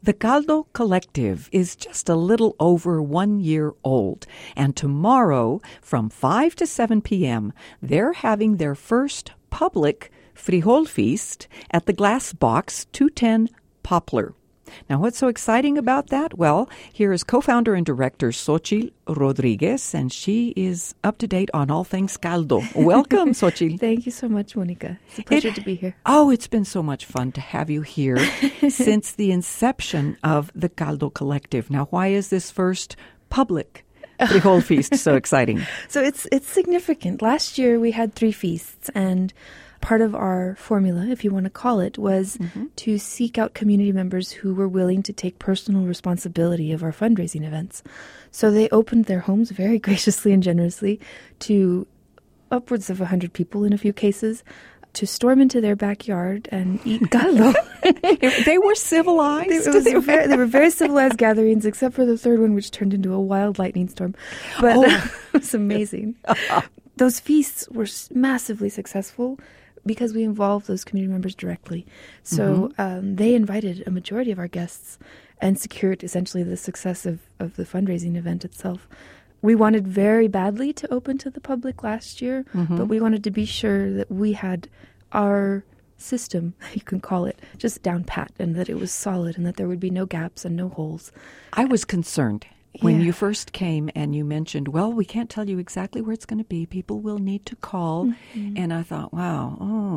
The Caldo Collective is just a little over 1 year old, and tomorrow from 5 to 7 p.m., they're having their first public frijol feast at the Glass Box, 210 Poplar. Now, what's so exciting about that? Well, here is co-founder and director Xochitl Rodriguez, and she is up to date on all things caldo. Welcome, Xochitl. Thank you so much, Monica. It's a pleasure to be here. Oh, it's been so much fun to have you here since the inception of the Caldo Collective. Now, why is this first public frijol feast so exciting? So it's significant. Last year we had 3 feasts, and part of our formula, if you want to call it, was to seek out community members who were willing to take personal responsibility of our fundraising events. So they opened their homes very graciously and generously to upwards of 100 people in a few cases to storm into their backyard and eat caldo. They were civilized. They were very civilized gatherings, except for the third one, which turned into a wild lightning storm. But it was amazing. Those feasts were massively successful because we involved those community members directly. So they invited a majority of our guests and secured essentially the success of the fundraising event itself. We wanted very badly to open to the public last year, but we wanted to be sure that we had our system, you can call it, just down pat, and that it was solid and that there would be no gaps and no holes. I was concerned when you first came and you mentioned, well, we can't tell you exactly where it's going to be. People will need to call. And I thought, wow,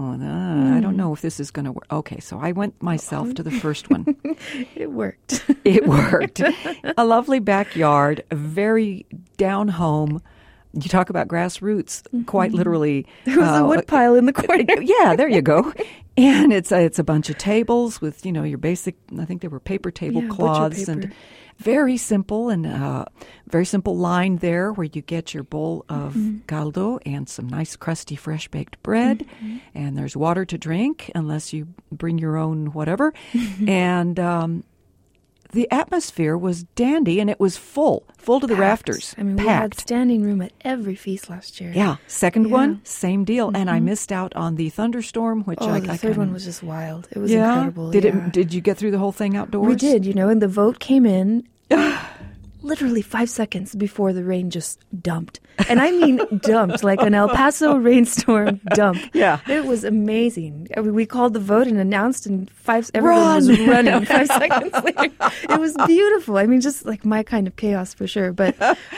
I don't know if this is going to work. Okay, so I went myself to the first one. It worked. It worked. A lovely backyard, a very down home. You talk about grassroots, quite literally. There was a wood pile in the corner. Yeah, there you go. And it's a bunch of tables with, your basic, I think they were paper tablecloths and very simple very simple line there where you get your bowl of caldo and some nice crusty fresh baked bread, and there's water to drink unless you bring your own whatever. And the atmosphere was dandy, and it was full to the rafters. I mean, we had standing room at every feast last year. Yeah, second one, same deal. And I missed out on the thunderstorm, which the third one was just wild. It was incredible. Did you get through the whole thing outdoors? We did, and the vote came in literally 5 seconds before the rain just dumped. And I mean dumped, like an El Paso rainstorm dump. Yeah. It was amazing. I mean, we called the vote and announced, and everyone was running 5 seconds later. It was beautiful. I mean, just like my kind of chaos for sure. But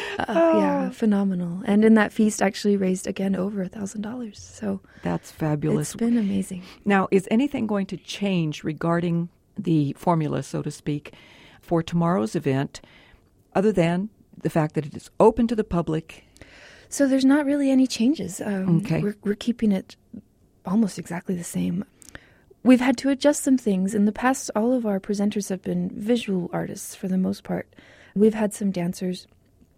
phenomenal. And in that feast actually raised, again, over $1,000. So that's fabulous. It's been amazing. Now, is anything going to change regarding the formula, so to speak, for tomorrow's event, other than the fact that it is open to the public? So there's not really any changes. Okay. We're keeping it almost exactly the same. We've had to adjust some things. In the past, all of our presenters have been visual artists for the most part. We've had some dancers.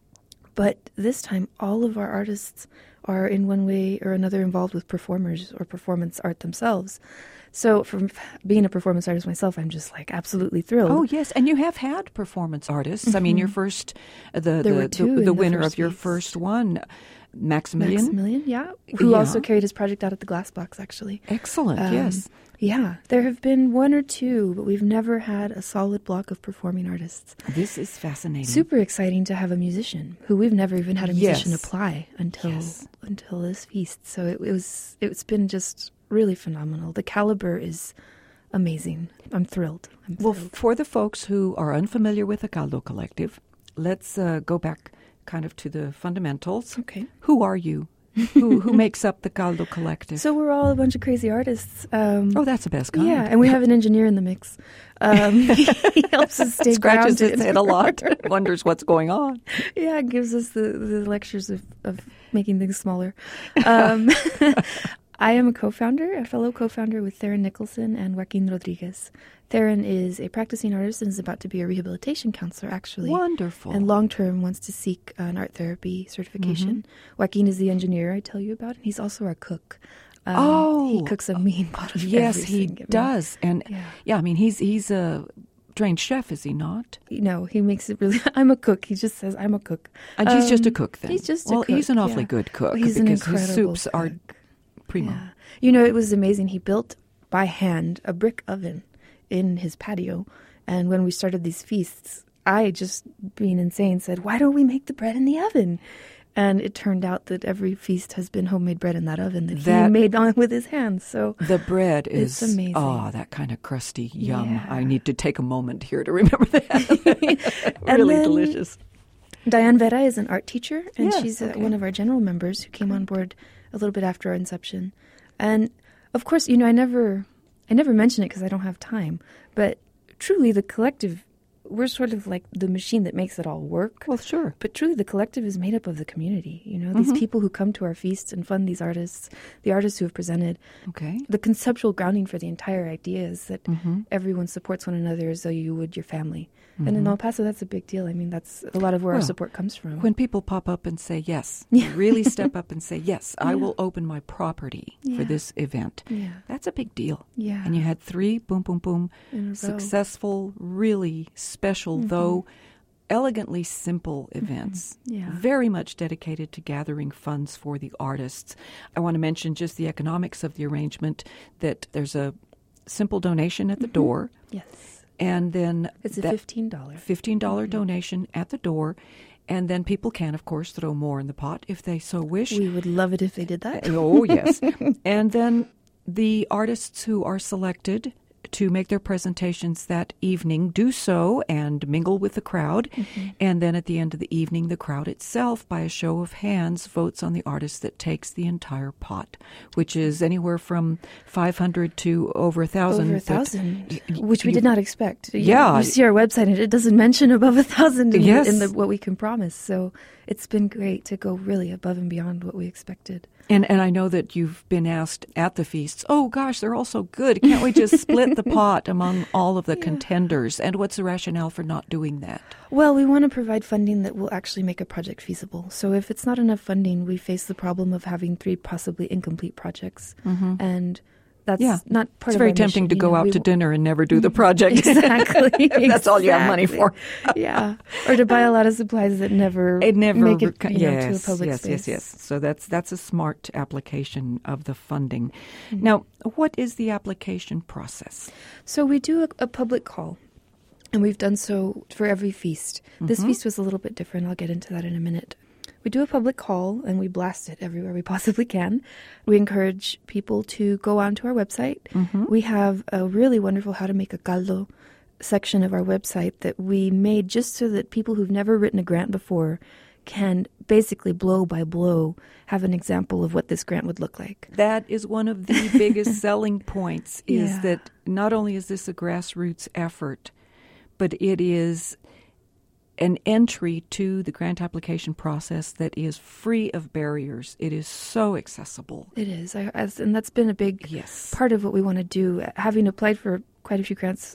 But this time, all of our artists are in one way or another involved with performers or performance art themselves. So from being a performance artist myself, I'm just like absolutely thrilled. Oh, yes. And you have had performance artists. I mean, your first, the winner of your first one, Maximilian. Yeah. Who also carried his project out at the Glass Box, actually. Excellent, yes. Yeah. There have been 1 or 2, but we've never had a solid block of performing artists. This is fascinating. Super exciting to have a musician who we've never even had a musician apply until this feast. So it's been just really phenomenal. The caliber is amazing. I'm thrilled. Well, for the folks who are unfamiliar with the Caldo Collective, let's go back kind of to the fundamentals. Okay. Who are you? Who makes up the Caldo Collective? So we're all a bunch of crazy artists. That's the best kind. Yeah, and we have an engineer in the mix. He helps us stay Scratches grounded. his head a lot, wonders what's going on. Yeah, gives us the lectures of making things smaller. I am a fellow co-founder with Theron Nicholson and Joaquin Rodriguez. Theron is a practicing artist and is about to be a rehabilitation counselor, actually. Wonderful. And long-term wants to seek an art therapy certification. Joaquin is the engineer I tell you about, and he's also our cook. He cooks a mean pot of Yes, everything. he does. And I mean, he's a trained chef, is he not? No, he makes it really... I'm a cook. He just says, I'm a cook. And he's just a cook, then? He's just a cook. Well, he's an awfully good cook. Well, he's an incredible his soups cook. are primo. Yeah. It was amazing. He built by hand a brick oven in his patio And when we started these feasts, I, just being insane, said, why don't we make the bread in the oven? And it turned out that every feast has been homemade bread in that oven that he made on with his hands. So the bread is amazing. Oh, that kind of crusty yum. Yeah. I need to take a moment here to remember that. Really delicious. Diane Vera is an art teacher, and she's one of our general members who came on board a little bit after our inception. And of course, I never mention it because I don't have time, but truly the collective, we're sort of like the machine that makes it all work. Well, sure. But truly the collective is made up of the community, these people who come to our feasts and fund these artists, the artists who have presented. Okay. The conceptual grounding for the entire idea is that everyone supports one another as though you would your family. And in El Paso, that's a big deal. I mean, that's a lot of where our support comes from. When people pop up and say yes, really step up and say, yes, I will open my property for this event. Yeah. That's a big deal. Yeah. And you had 3, boom, boom, boom, successful, really special, though elegantly simple events. Yeah. Very much dedicated to gathering funds for the artists. I want to mention just the economics of the arrangement, that there's a simple donation at the door. Yes. And then it's a $15 donation at the door. And then people can, of course, throw more in the pot if they so wish. We would love it if they did that. Oh, yes. And then the artists who are selected to make their presentations that evening do so and mingle with the crowd. And then at the end of the evening, the crowd itself, by a show of hands, votes on the artist that takes the entire pot, which is anywhere from 500 to over 1,000. Over 1,000, which we did not expect. Yeah. You see our website, and it doesn't mention above 1,000 in what we can promise. So it's been great to go really above and beyond what we expected. And I know that you've been asked at the feasts, oh, gosh, they're all so good. Can't we just split the pot among all of the contenders? And what's the rationale for not doing that? Well, we want to provide funding that will actually make a project feasible. So if it's not enough funding, we face the problem of having 3 possibly incomplete projects. And that's not part of our mission. It's very tempting to go out to dinner and never do the project. Exactly. That's all you have money for. Yeah. Or to buy a lot of supplies that never make it to a public space. Yes. So that's a smart application of the funding. Now, what is the application process? So we do a public call. And we've done so for every feast. This feast was a little bit different. I'll get into that in a minute. We do a public call, and we blast it everywhere we possibly can. We encourage people to go onto our website. We have a really wonderful How to Make a Caldo section of our website that we made just so that people who've never written a grant before can basically blow by blow have an example of what this grant would look like. That is one of the biggest selling points, is that not only is this a grassroots effort, but it is an entry to the grant application process that is free of barriers. It is so accessible. It is. And that's been a big part of what we want to do. Having applied for quite a few grants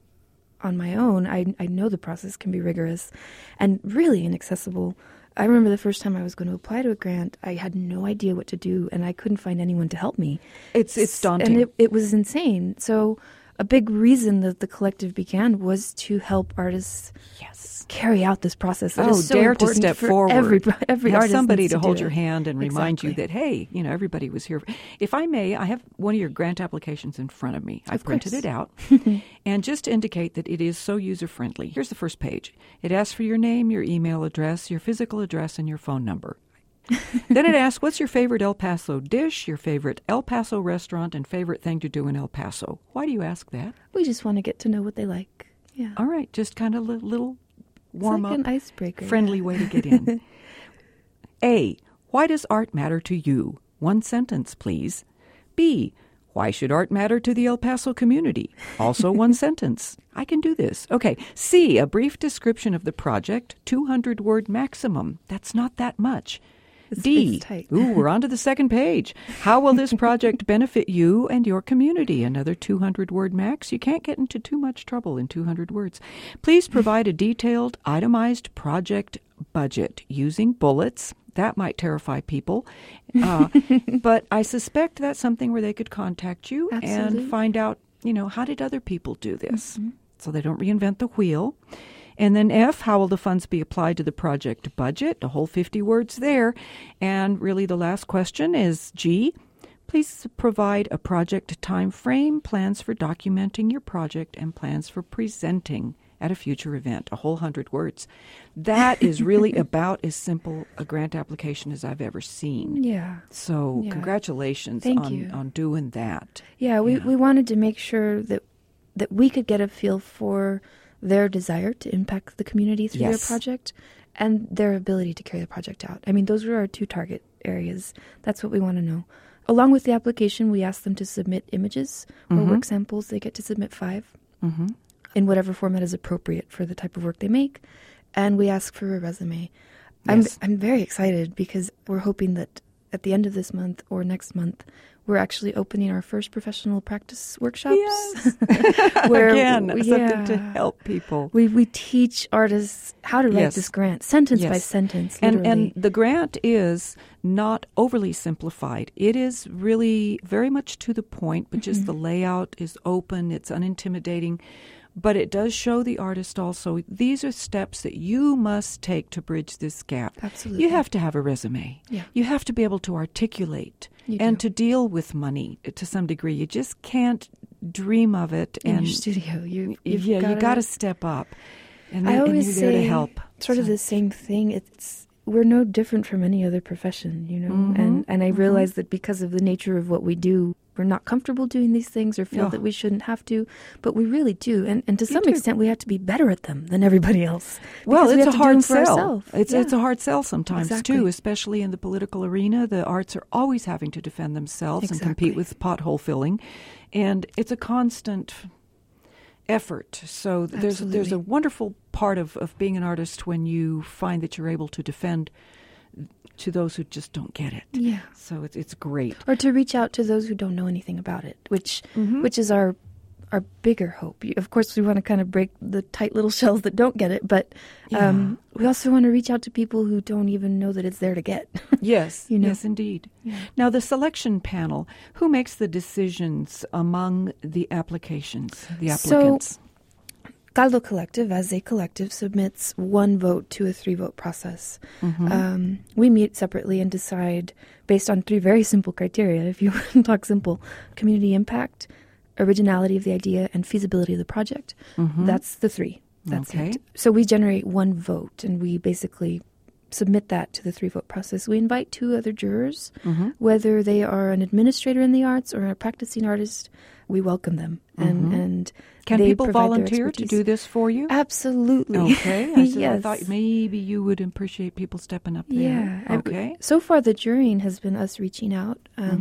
on my own, I know the process can be rigorous and really inaccessible. I remember the first time I was going to apply to a grant, I had no idea what to do, and I couldn't find anyone to help me. It's daunting. And it was insane. So a big reason that the collective began was to help artists carry out this process. That is so dare to step forward. Every have artist somebody to hold do your it. hand and remind you that, hey, everybody was here. If I may, I have one of your grant applications in front of me. I printed it out. And just to indicate that it is so user-friendly, here's the first page. It asks for your name, your email address, your physical address, and your phone number. Then it asks, what's your favorite El Paso dish, your favorite El Paso restaurant, and favorite thing to do in El Paso? Why do you ask that? We just want to get to know what they like. Yeah. All right. Just kind of a little warm-up, an icebreaker, friendly way to get in. A, why does art matter to you? 1 sentence, please. B, why should art matter to the El Paso community? Also 1 sentence. I can do this. Okay. C, a brief description of the project, 200-word maximum. That's not that much. D, we're on to the second page. How will this project benefit you and your community? Another 200-word max. You can't get into too much trouble in 200 words. Please provide a detailed, itemized project budget using bullets. That might terrify people. But I suspect that's something where they could contact you and find out, how did other people do this? So they don't reinvent the wheel. And then F, how will the funds be applied to the project budget? A whole 50 words there. And really the last question is G, Please provide a project time frame, plans for documenting your project, and plans for presenting at a future event. A whole 100 words. That is really about as simple a grant application as I've ever seen. Yeah. So congratulations on doing that. Yeah, we wanted to make sure that we could get a feel for their desire to impact the community through their project and their ability to carry the project out. I mean, those were our two target areas. That's what we want to know. Along with the application, we asked them to submit images or work samples. They get to submit 5 in whatever format is appropriate for the type of work they make. And we ask for a resume. Yes. I'm very excited because we're hoping that at the end of this month or next month, we're actually opening our first professional practice workshops. Yes. Where, again, something to help people. We teach artists how to write this grant, sentence by sentence, literally. And the grant is not overly simplified. It is really very much to the point, but just the layout is open, it's unintimidating. But it does show the artist also, these are steps that you must take to bridge this gap. Absolutely. You have to have a resume. Yeah. You have to be able to articulate to deal with money to some degree. You just can't dream of it. In your studio. You got to step up. And I always you're say there to help. Sort of the same thing. We're no different from any other profession, you know. And I realize that because of the nature of what we do, we're not comfortable doing these things or feel that we shouldn't have to, but we really do. And to some extent, we have to be better at them than everybody else. Well, it's a hard sell. It's a hard sell sometimes, too, especially in the political arena. The arts are always having to defend themselves and compete with pothole filling. And it's a constant effort. So there's a wonderful part of being an artist when you find that you're able to defend to those who just don't get it. Yeah. So it's great. Or to reach out to those who don't know anything about it, which is our bigger hope. Of course, we want to kind of break the tight little shells that don't get it, but we also want to reach out to people who don't even know that it's there to get. Yes. You know? Yes, indeed. Yeah. Now, the selection panel, who makes the decisions among the applications, the applicants? So, Caldo Collective, as a collective, submits 1 vote to a 3-vote process. We meet separately and decide based on 3 very simple criteria, if you want to talk simple: community impact, originality of the idea, and feasibility of the project. That's the 3. That's it. So we generate 1 vote, and we basically submit that to the 3-vote process. We invite 2 other jurors, whether they are an administrator in the arts or a practicing artist. We welcome them, and can people volunteer to do this for you? Absolutely. Okay. I thought maybe you would appreciate people stepping up there. Yeah. Okay. So far, the jurying has been us reaching out.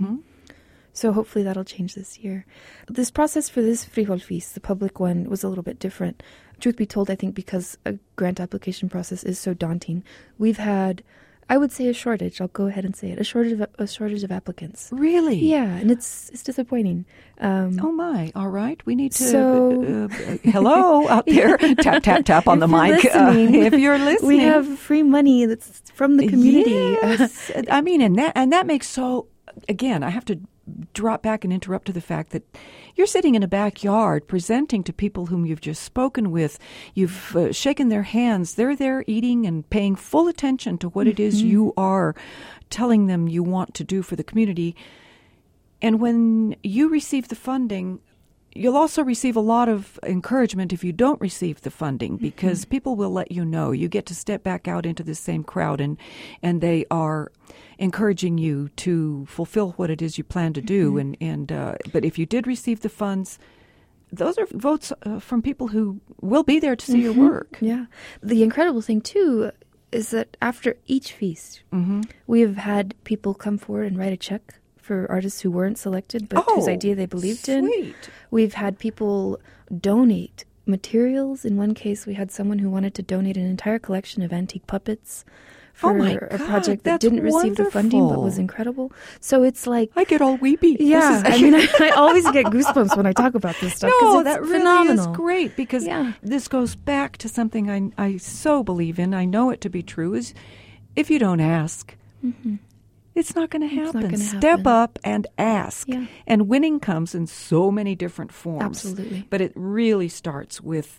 So hopefully that'll change this year. This process for this Frijol Feast, the public one, was a little bit different. Truth be told, I think because a grant application process is so daunting, we've had, I would say, a shortage. I'll go ahead and say it. A shortage of applicants. Really? Yeah, and it's disappointing. Oh my! All right, we need to. Hello out there. Tap tap tap on the mic. If you're listening, we have free money that's from the community. Yes. I mean, and that makes so. Again, I have to drop back and interrupt to the fact that you're sitting in a backyard presenting to people whom you've just spoken with. You've shaken their hands. They're there eating and paying full attention to what it is you are telling them you want to do for the community. And when you receive the funding, you'll also receive a lot of encouragement if you don't receive the funding, because people will let you know. You get to step back out into the same crowd, and they are encouraging you to fulfill what it is you plan to do. But if you did receive the funds, those are votes from people who will be there to see your work. Yeah. The incredible thing, too, is that after each feast, we have had people come forward and write a check for artists who weren't selected, but whose idea they believed in. We've had people donate materials. In one case, we had someone who wanted to donate an entire collection of antique puppets for a project that didn't receive the funding, but was incredible. So it's like, I get all weepy. Yeah, I always get goosebumps when I talk about this stuff. No, it's that really phenomenal. is great, because this goes back to something I so believe in. I know it to be true, is if you don't ask, it's not going to happen. Step up and ask. Yeah. And winning comes in so many different forms. Absolutely. But it really starts with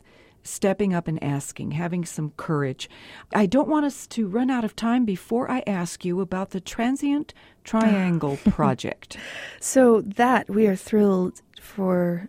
stepping up and asking, having some courage. I don't want us to run out of time before I ask you about the Transient Triangle Project. So that we are thrilled for.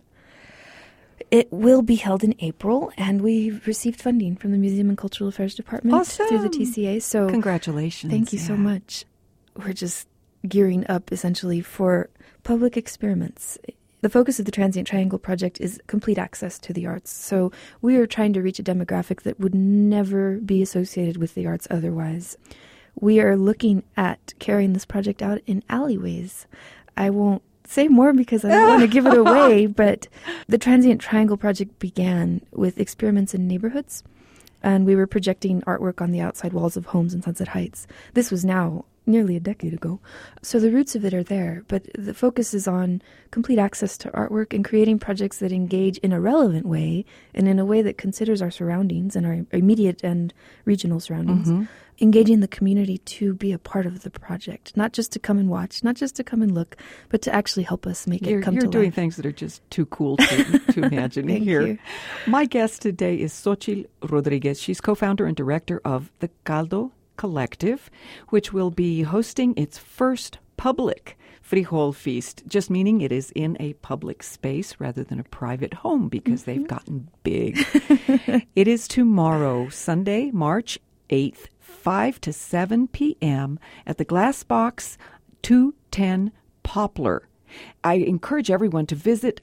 It will be held in April, and we've received funding from the Museum and Cultural Affairs Department through the TCA. So congratulations. Thank you so much. We're just gearing up essentially for public experiments. The focus of the Transient Triangle Project is complete access to the arts. So we are trying to reach a demographic that would never be associated with the arts otherwise. We are looking at carrying this project out in alleyways. I won't say more because I don't want to give it away, but the Transient Triangle Project began with experiments in neighborhoods, and we were projecting artwork on the outside walls of homes in Sunset Heights. This was now nearly a decade ago. So the roots of it are there, but the focus is on complete access to artwork and creating projects that engage in a relevant way and in a way that considers our surroundings and our immediate and regional surroundings, engaging the community to be a part of the project, not just to come and watch, not just to come and look, but to actually help us make it come to life. You're doing things that are just too cool to imagine here. You. My guest today is Xochitl Rodriguez. She's co-founder and director of the Caldo Collective, which will be hosting its first public frijol feast, just meaning it is in a public space rather than a private home because they've gotten big. It is tomorrow, Sunday, March 8th, 5 to 7 p.m. at the Glass Box, 210 Poplar. I encourage everyone to visit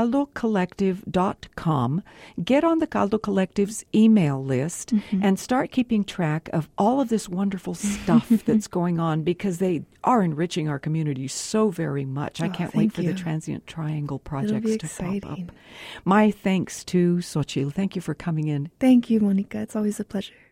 thecaldocollective.com, get on the Caldo Collective's email list, and start keeping track of all of this wonderful stuff that's going on because they are enriching our community so very much. I can't wait for the Transient Triangle projects to pop up. My thanks to Xochitl. Thank you for coming in. Thank you, Monica. It's always a pleasure.